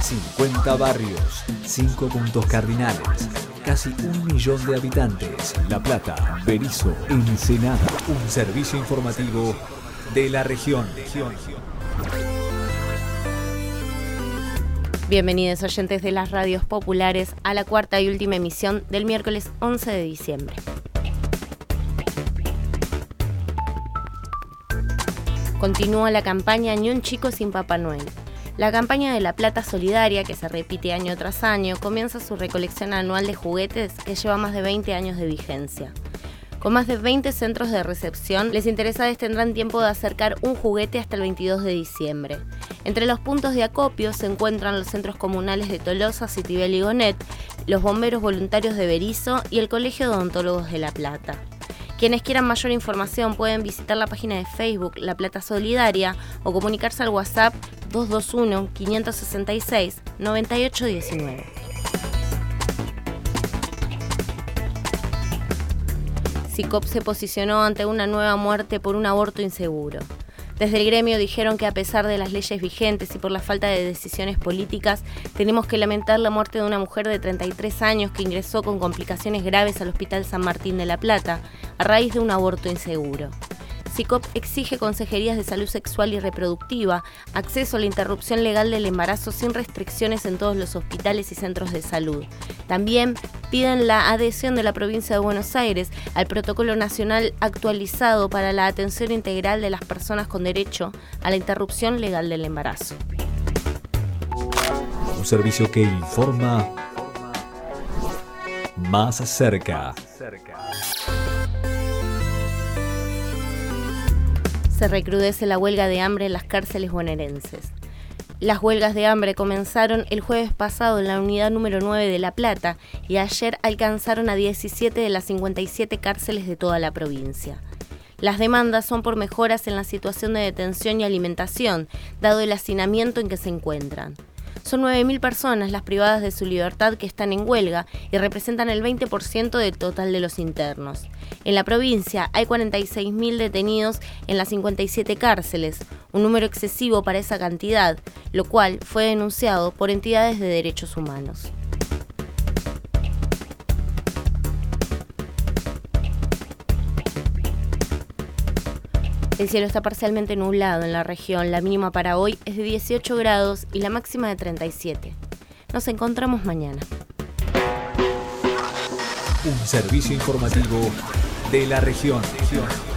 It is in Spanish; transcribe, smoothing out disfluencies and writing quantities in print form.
50 barrios, 5 puntos cardinales, casi 1 millón de habitantes. La Plata, Berisso, Ensenada. Un servicio informativo de la región. Bienvenidos oyentes de las radios populares a la cuarta y última emisión del miércoles 11 de diciembre. Continúa la campaña Ni un chico sin Papá Noel. La campaña de La Plata Solidaria, que se repite año tras año, comienza su recolección anual de juguetes que lleva más de 20 años de vigencia. Con más de 20 centros de recepción, les interesados tendrán tiempo de acercar un juguete hasta el 22 de diciembre. Entre los puntos de acopio se encuentran los centros comunales de Tolosa, Citibel y Gonet, los bomberos voluntarios de Berisso y el Colegio de Odontólogos de La Plata. Quienes quieran mayor información pueden visitar la página de Facebook La Plata Solidaria o comunicarse al WhatsApp 221-566-9819. SICOP se posicionó ante una nueva muerte por un aborto inseguro. Desde el gremio dijeron que a pesar de las leyes vigentes y por la falta de decisiones políticas, tenemos que lamentar la muerte de una mujer de 33 años que ingresó con complicaciones graves al Hospital San Martín de La Plata a raíz de un aborto inseguro. SICOP exige consejerías de salud sexual y reproductiva, acceso a la interrupción legal del embarazo sin restricciones en todos los hospitales y centros de salud. También piden la adhesión de la provincia de Buenos Aires al protocolo nacional actualizado para la atención integral de las personas con derecho a la interrupción legal del embarazo. Un servicio que informa más cerca. Se recrudece la huelga de hambre en las cárceles bonaerenses. Las huelgas de hambre comenzaron el jueves pasado en la unidad número 9 de La Plata y ayer alcanzaron a 17 de las 57 cárceles de toda la provincia. Las demandas son por mejoras en la situación de detención y alimentación, dado el hacinamiento en que se encuentran. Son 9.000 personas las privadas de su libertad que están en huelga y representan el 20% del total de los internos. En la provincia hay 46.000 detenidos en las 57 cárceles, un número excesivo para esa cantidad, lo cual fue denunciado por entidades de derechos humanos. El cielo está parcialmente nublado en la región, la mínima para hoy es de 18 grados y la máxima de 37. Nos encontramos mañana. Un servicio informativo de la región.